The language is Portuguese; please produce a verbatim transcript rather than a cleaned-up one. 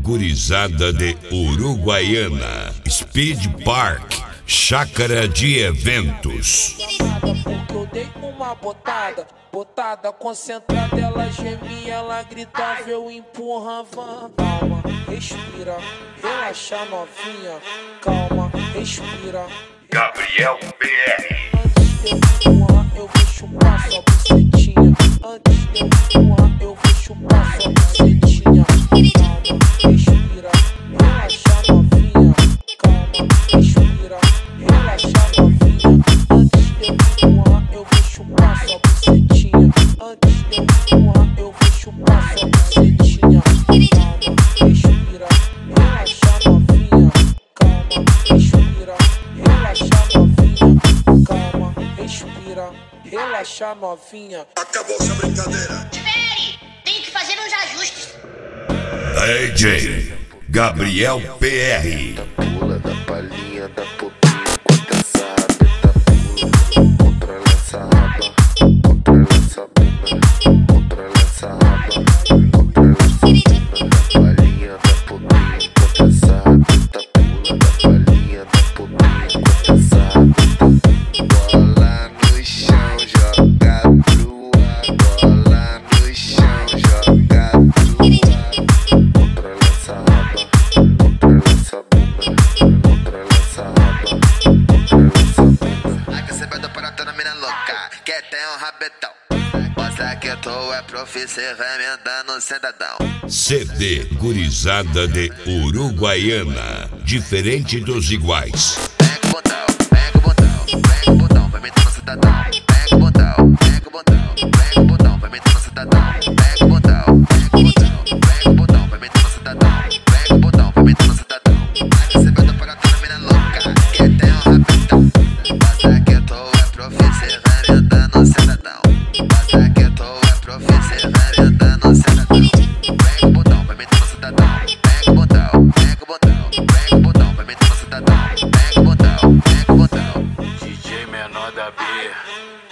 gurizada de Uruguaiana, Speed Park, chácara de eventos. Porque eu dei uma botada, botada concentrada, ela gemia, ela gritava, eu empurrava. Calma, respira, relaxa novinha, calma, respira. Gabriel P R. Antes de eu empurrar, eu vou chupar sua bucetinha. Antes de eu empurrar, eu vou chupar sua bucetinha. Calma, respira, relaxa novinha, calma, respira, relaxa novinha. Antes de eu empurrar, eu vou chupar sua bucetinha. Antes de eu empurrar, eu vou chupar sua bucetinha. Calma, respira, relaxa novinha, calma, respira, relaxa novinha, calma, respira, relaxa novinha. Acabou essa brincadeira. Espere! Tenho que fazer uns ajustes. D J Gabriel P R. Pula da palhinha da popinha, enquanto essa rabeta pula. Controla essa raba, controla essa bunda, controla essa raba, controla essa bunda. Da palhinha da popinha, enquanto essa rabeta pula. Da palhinha da popinha, enquanto essa rabeta. Bola no chão, joga pro ar. Bola no chão, joga pro ar. Controla essa raba, controla essa bunda, controla essa raba, controla essa bunda. Ai que você vai dar para toda mina louca, que tem um rabetão. Mostra que tu é professor, remendando cidadão. C D Gurizada de Uruguaiana, diferente dos iguais. Pega o botão, pega o botão, pega o botão, vai meter no cidadão. Pega o botão, pega o botão, pega o botão, vai meter no cidadão. Pega o botão, pega o botão, pega o botão, vai meter no cidadão. Pega o botão, vai meter no cidadão. Ai que você vai dar para toda mina louca, que tem um rabetão. Mostra que tu é professor, remendando cidadão. Mostra que tu é professor, remendando cidadão. Pega o botão, vai meter no cidadão. Pega o botão, pega o botão, pega o botão, vai meter no cidadão. Pega o botão, pega o botão. D J menor da B.